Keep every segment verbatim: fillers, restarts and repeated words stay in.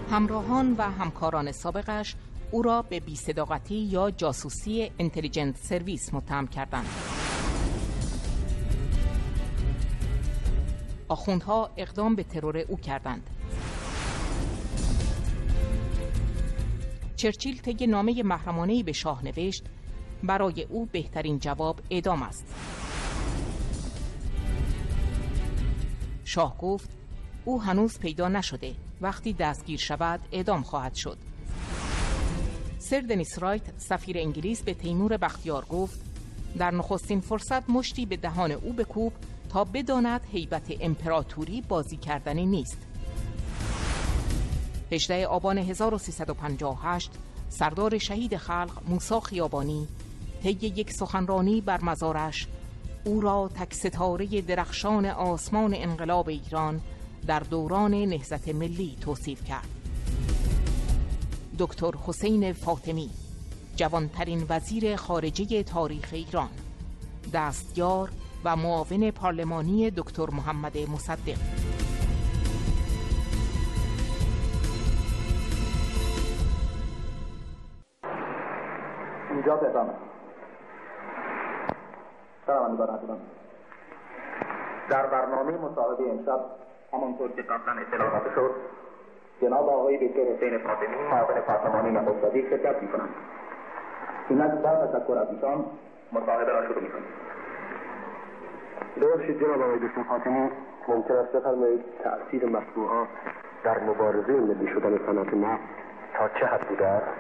همراهان و همکاران سابقش او را به بی‌صداقتی یا جاسوسی اینتلیجنت سرویس متهم کردند. آخوندها اقدام به ترور او کردند. چرچیل طی نامه محرمانه‌ای به شاه نوشت برای او بهترین جواب اعدام است. شاه گفت او هنوز پیدا نشده، وقتی دستگیر شود اعدام خواهد شد. سر دنیس رایت سفیر انگلیس به تیمور بختیار گفت در نخستین فرصت مشتی به دهان او بکوب تا بداند هیبت امپراتوری بازی کردنی نیست. هجدهم آبان هزار و سیصد و پنجاه و هشت سردار شهید خلق موسی خیابانی طی یک سخنرانی بر مزارش او را تک ستاره درخشان آسمان انقلاب ایران در دوران نهضت ملی توصیف کرد. دکتر حسین فاطمی، جوانترین وزیر خارجه تاریخ ایران، دستیار و معاون پارلمانی دکتر محمد مصدق. اینجا تهرانه. شنوندگان عزیزم، در برنامه مصاحبه امشب همانطور که قبلا اطلاع داده شد، جناب آقای دکتر حسین فاطمی معاون پارلمانی نخست وزیر شرکت می‌کنند. اینک با تشکر از ایشان مصاحبه را شروع می‌کنیم. ببخشید جناب آقای دکتر فاطمی، ممکن است بفرمایید تأثیر مطبوعات در مبارزه ملی شدن صنعت نفت تا چه حد بوده است؟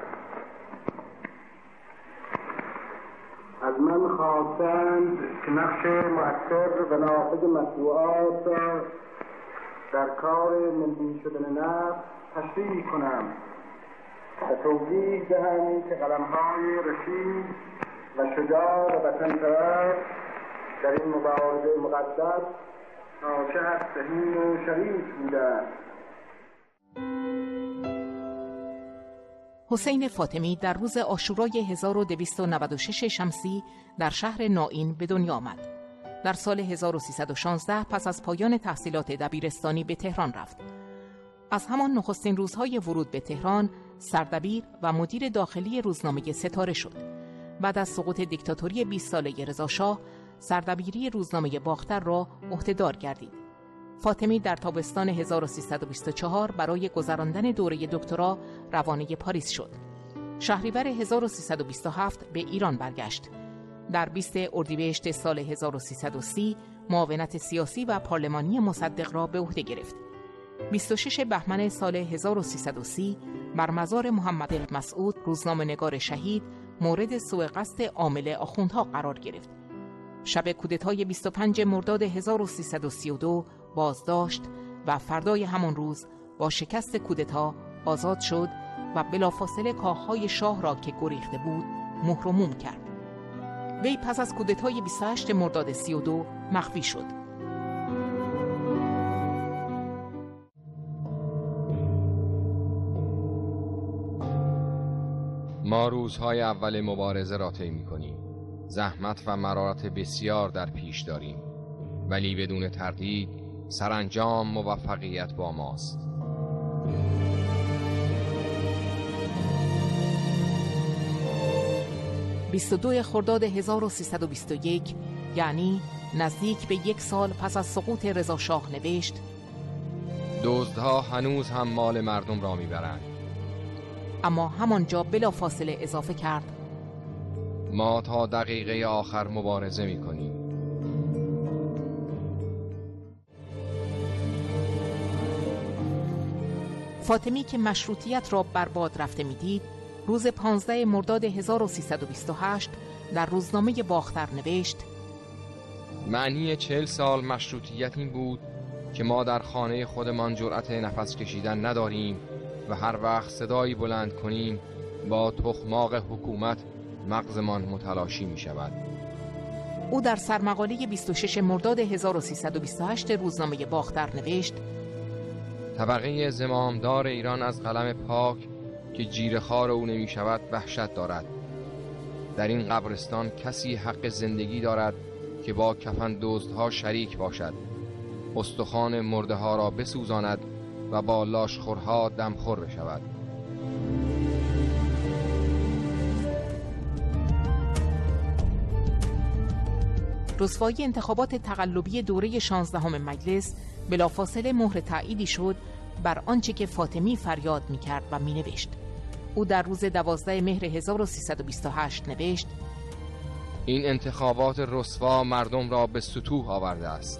از من خواستند که نقش مؤثر و نافذ مطبوعات در کار ملی شدن نفت تشریح کنم و توضیح دهم که قلم‌های رشید و شجاع و وطن‌پرست در این مبارزه مقدس تا چه حد سهیم و شریف بودند. حسین فاطمی در روز عاشورای هزار و دویست و نود و شش شمسی در شهر نائین به دنیا آمد. در سال هزار و سیصد و شانزده پس از پایان تحصیلات دبیرستانی به تهران رفت. از همان نخستین روزهای ورود به تهران سردبیر و مدیر داخلی روزنامه ستاره شد. بعد از سقوط دیکتاتوری بیست ساله رضا شاه سردبیری روزنامه باختر را عهدهدار گردید. فاطمی در تابستان هزار و سیصد و بیست و چهار برای گذراندن دوره دکترا روانه پاریس شد. شهریور هزار و سیصد و بیست و هفت به ایران برگشت. در بیست اردیبهشت سال هزار و سیصد و سی معاونت سیاسی و پارلمانی مصدق را به عهده گرفت. بیست و شش بهمن سال هزار و سیصد و سی بر مزار محمد مسعود روزنامه‌نگار شهید مورد سوء قصد عامل آخوندها قرار گرفت. شب کودتای بیست و پنج مرداد هزار و سیصد و سی و دو بازداشت و فردای همان روز با شکست کودتا آزاد شد و بلافاصله کاخهای شاه را که گریخته بود مهر و موم کرد. وی پس از کودتای بیست و هشت مرداد سی و دو مخفی شد. ما روزهای اول مبارزه را طی می‌کنیم. زحمت و مرارت بسیار در پیش داریم، ولی بدون تردید سرانجام موفقیت با ماست. بیست و دو خرداد هزار و سیصد و بیست و یک یعنی نزدیک به یک سال پس از سقوط رضا شاه نوشت دزدها هنوز هم مال مردم را میبرند. اما همانجا بلافاصله اضافه کرد ما تا دقیقه آخر مبارزه میکنیم. فاطمی که مشروطیت را برباد رفته میدید، روز پانزده مرداد هزار و سیصد و بیست و هشت در روزنامه باختر نوشت معنی چهل سال مشروطیت این بود که ما در خانه خودمان جرأت نفس کشیدن نداریم و هر وقت صدایی بلند کنیم با تخماق حکومت مغزمان متلاشی می شود. او در سرمقاله بیست و شش مرداد هزار و سیصد و بیست و هشت روزنامه باختر نوشت طبقه زمامدار ایران از قلم پاک که جیره‌خوار او نمی شود وحشت دارد. در این قبرستان کسی حق زندگی دارد که با کفن دزدها شریک باشد، استخوان مرده ها را بسوزاند و با لاشخورها دمخور بشود. رسوایی انتخابات تقلبی دوره شانزدهم مجلس بلافاصله مهر تأییدی شد بر آنچه که فاطمی فریاد می‌کرد و می‌نوشت. او در روز دوازده مهر هزار و سیصد و بیست و هشت نوشت: این انتخابات رسوا مردم را به ستوه آورده است.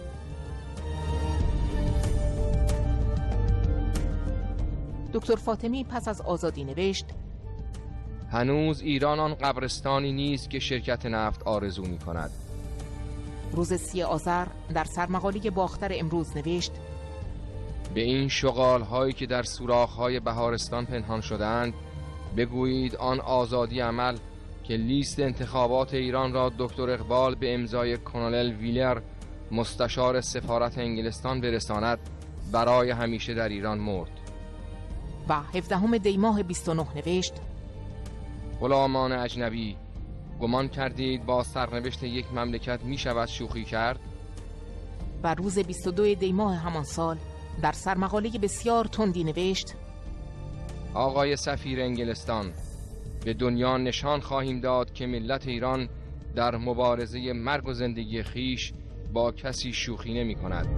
دکتر فاطمی پس از آزادی نوشت: هنوز ایران آن قبرستانی نیست که شرکت نفت آرزو می کند. روز سی آذر در سرمقاله باختر امروز نوشت: به این شغال هایی که در سوراخ های بهارستان پنهان شدند بگویید آن آزادی عمل که لیست انتخابات ایران را دکتر اقبال به امضای کلونل ویلر مستشار سفارت انگلستان برساند برای همیشه در ایران مرد. و هفدهم دی ماه بیست و نه نوشت: غلامان اجنبی، گمان کردید با سرنوشت یک مملکت می شود شوخی کرد؟ و روز بیست و دو دی ماه همان سال در سرمقاله بسیار تندی نوشت: آقای سفیر انگلستان، به دنیا نشان خواهیم داد که ملت ایران در مبارزه مرگ و زندگی خیش با کسی شوخی نمی کند.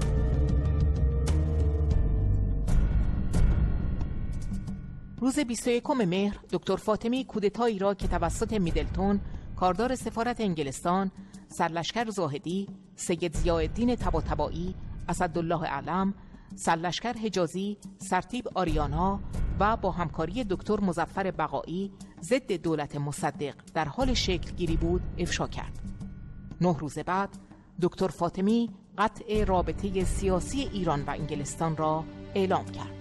روز بیست و یکم مهر دکتر فاطمی کودتایی را که توسط میدلتون کاردار سفارت انگلستان، سرلشکر زاهدی، سید ضیاءالدین طباطبایی، اسدالله اعلم، سرلشکر حجازی، سرتیپ آریانا و با همکاری دکتر مظفر بقایی ضد دولت مصدق در حال شکل گیری بود افشا کرد. نه روز بعد دکتر فاطمی قطع رابطه سیاسی ایران و انگلستان را اعلام کرد.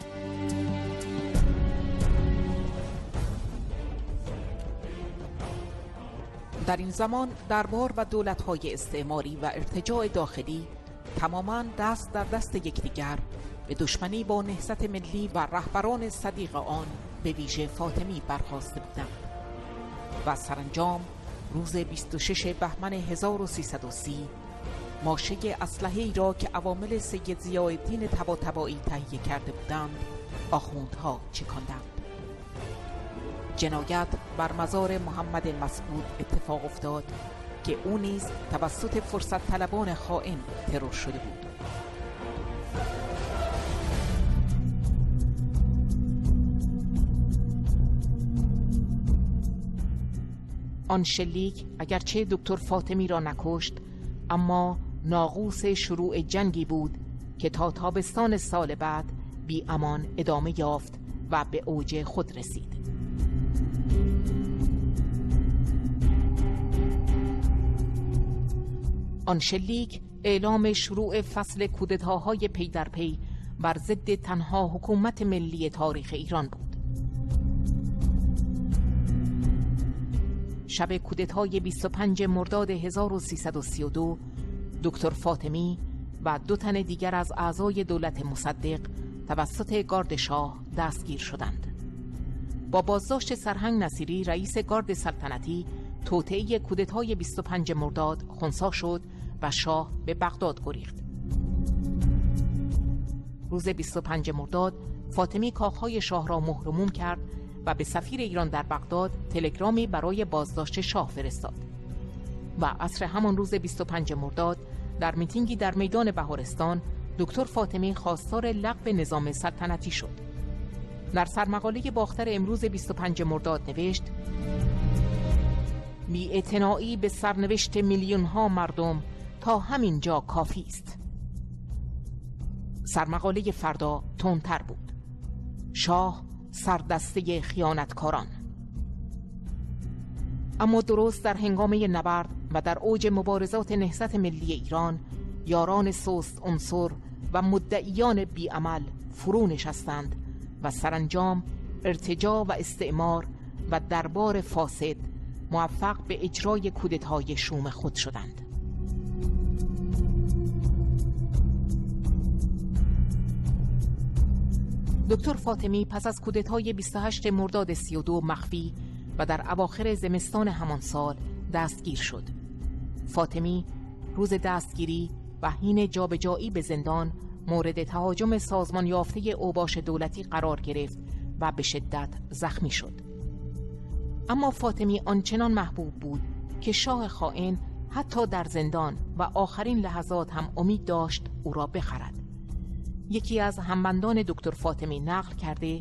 در این زمان دربار و دولت‌های استعماری و ارتجاع داخلی تماماً دست در دست یکدیگر به دشمنی با نهضت ملی و رهبران صدیق آن به ویژه فاطمی برخاسته بودند و سرانجام روز بیست و شش بهمن هزار و سیصد و سی ماشه اسلحه‌ای را که عوامل سید ضیاءالدین طباطبایی تهیه کرده بودند آخوندها چکاندند. جنایت بر مزار محمد مسعود اتفاق افتاد که او نیز توسط فرصت طلبان خائن ترور شده بود. آن شلیک اگرچه دکتر فاطمی را نکشت، اما ناقوس شروع جنگی بود که تا تابستان سال بعد بی امان ادامه یافت و به اوج خود رسید. آن شلیک اعلام شروع فصل کودتاهای پی در پی بر ضد تنها حکومت ملی تاریخ ایران بود. شب کودتای بیست و پنجم مرداد هزار و سیصد و سی و دو دکتر فاطمی و دو تن دیگر از اعضای دولت مصدق توسط گارد شاه دستگیر شدند. با بازداشت سرهنگ نصیری رئیس گارد سلطنتی، توطئه کودتای بیست و پنجم مرداد خنثی شد و شاه به بغداد گریخت. روز بیست و پنجم مرداد فاطمی کاخهای شاه را مهر و موم کرد و به سفیر ایران در بغداد تلگرامی برای بازداشت شاه فرستاد و عصر همان روز بیست و پنجم مرداد در میتینگی در میدان بهارستان دکتر فاطمی خواستار لغو نظام سلطنتی شد. در سرمقاله باختر امروز بیست و پنجم مرداد نوشت: بی‌اعتنایی به سرنوشت میلیون ها مردم تا همین جا کافی است. سرمقاله فردا تندتر بود: شاه سردسته خیانتکاران. اما درست در هنگامه نبرد و در اوج مبارزات نهضت ملی ایران، یاران سست عنصر و مدعیان بیعمل فرو نشستند و سرانجام ارتجاع و استعمار و دربار فاسد موفق به اجرای کودتای شوم خود شدند. دکتر فاطمی پس از کودتای بیست و هشتم مرداد سی و دو مخفی و در اواخر زمستان همان سال دستگیر شد. فاطمی روز دستگیری و حین جابجایی به زندان مورد تهاجم سازمان یافته اوباش دولتی قرار گرفت و به شدت زخمی شد. اما فاطمی آنچنان محبوب بود که شاه خائن حتی در زندان و آخرین لحظات هم امید داشت او را بخرد. یکی از همبندان دکتر فاطمی نقل کرده: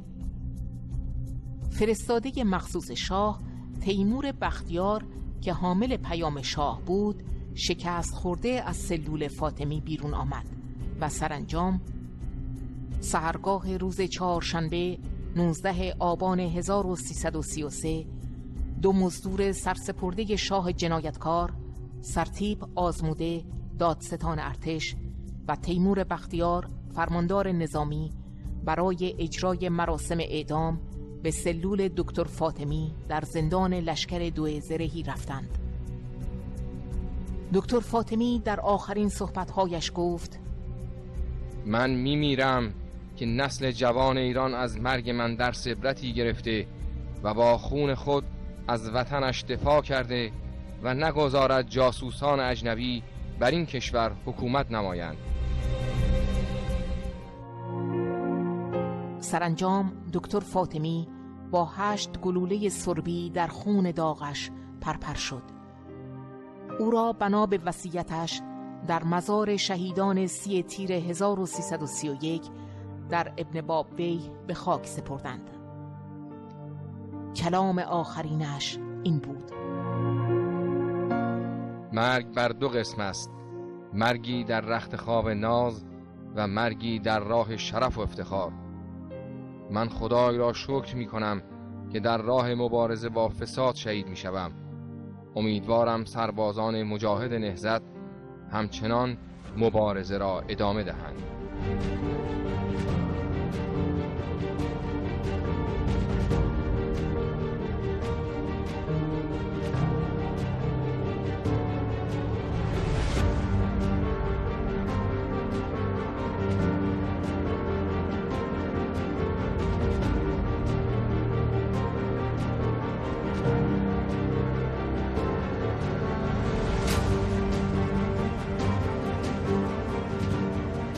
فرستاده مخصوص شاه تیمور بختیار که حامل پیام شاه بود شکست خورده از سلول فاطمی بیرون آمد و سرانجام سحرگاه روز چهارشنبه نوزده آبان هزار و سیصد و سی و سه دو مزدور سرسپرده شاه جنایتکار، سرتیپ آزموده دادستان ارتش و تیمور بختیار فرماندار نظامی برای اجرای مراسم اعدام به سلول دکتر فاطمی در زندان لشکر دو زرهی رفتند. دکتر فاطمی در آخرین صحبت‌هایش گفت: من میمیرم که نسل جوان ایران از مرگ من درس عبرتی گرفته و با خون خود از وطنش دفاع کرده و نگذارد جاسوسان اجنبی بر این کشور حکومت نمایند. سرانجام دکتر فاطمی با هشت گلوله سربی در خون داغش پرپر شد. او را بنا به وصیتش در مزار شهیدان سی تیر هزار و سیصد و سی و یک در ابن بابوی به خاک سپردند. کلام آخرینش این بود: مرگ بر دو قسم است، مرگی در رخت خواب ناز و مرگی در راه شرف و افتخار. من خدای را شکر می کنم که در راه مبارزه با فساد شهید می شوم. امیدوارم سربازان مجاهد نهضت همچنان مبارزه را ادامه دهند.